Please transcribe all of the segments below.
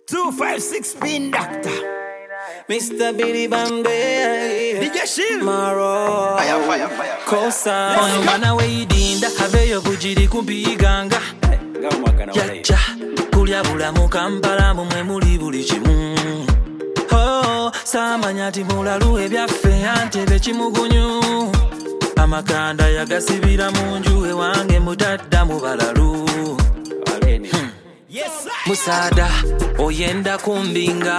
256 Spin Doctor. Mr. Billy Bambe, DJ Shield, Maro, fire. Kosa, Mwana weidinda, aveyo kujiri kumpiganga. Yacha, kulya bulamu Kampala mumwe muli buli kimu. Oh, samanyati mulalu ebyaffe antebe kimugunyu. Amakanda yagasibira munju ewange mutadda mu balalu. Musada oyenda kumbinga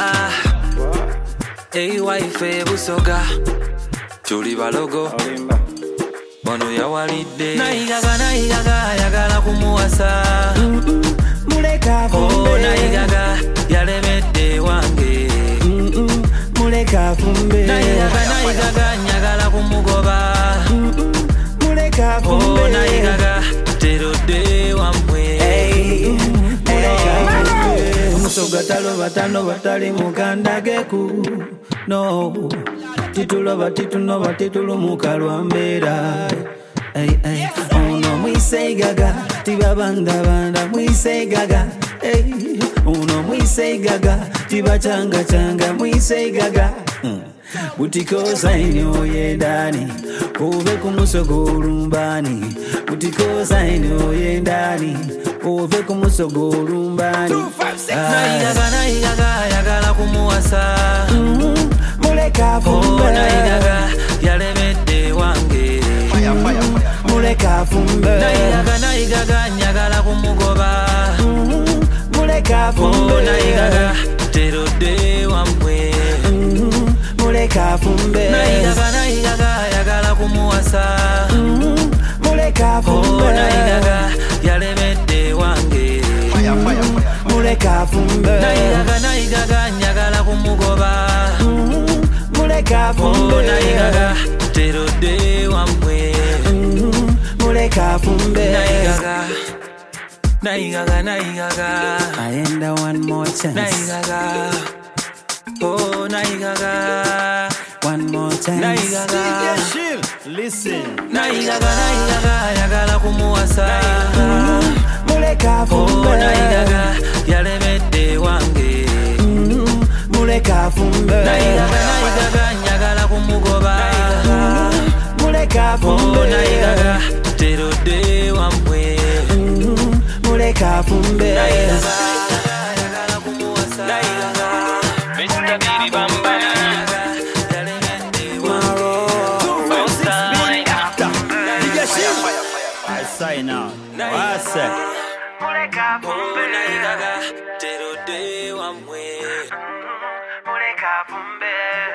wife busoga tuli balogo bano yawalidde nayigaga yagala kumuwasa muleka fumbe nayigaga yalemedde wange muleka fumbe nayigaga nyagala kumugoba muleka fumbe nayigaga terodde wamwe Musoga taloba tano batali muganda geku no tituloba titunoba titulu mukalwa mbera ono mwiseigaga tibabanda mwiseigaga ono mwiseigaga tibachanga mwiseigaga butikoza inyo yendani ove kumusogo ulumbani butikoza inyo yendani ove kumusogo ulumbani nayigaga yagala kumuwasa muleka fumbe nayigaga yalemedde wange muleka fumbe nayigaga nyagala kumugoba muleka fumbe nayigaga terodde wamwe muleka fumbe nayigaga yagala kumuwasa muleka fumbe nayigaga yalemedde wange muleka fumbe nayigaga nyagala kumugoba muleka fumbe nayigaga terodde wamwe muleka fumbe nayigaga ayenda one more chance nayigaga nayigaga one more chance nayigaga listen nayigaga yagala kumuwasa muleka fumbe nayigaga yalemedde wange muleka fumbe nayigaga nyagala kumugoba muleka fumbe nayigaga terodde wamwe muleka fumbe yagala kumuwasa nayigaga Mr. Billy Bamba yalemedde Maro 256 Spin Doctor. DJ Shield, I sign out. I say muleka fumbe nayigaga terodde wamwe muleka fumbe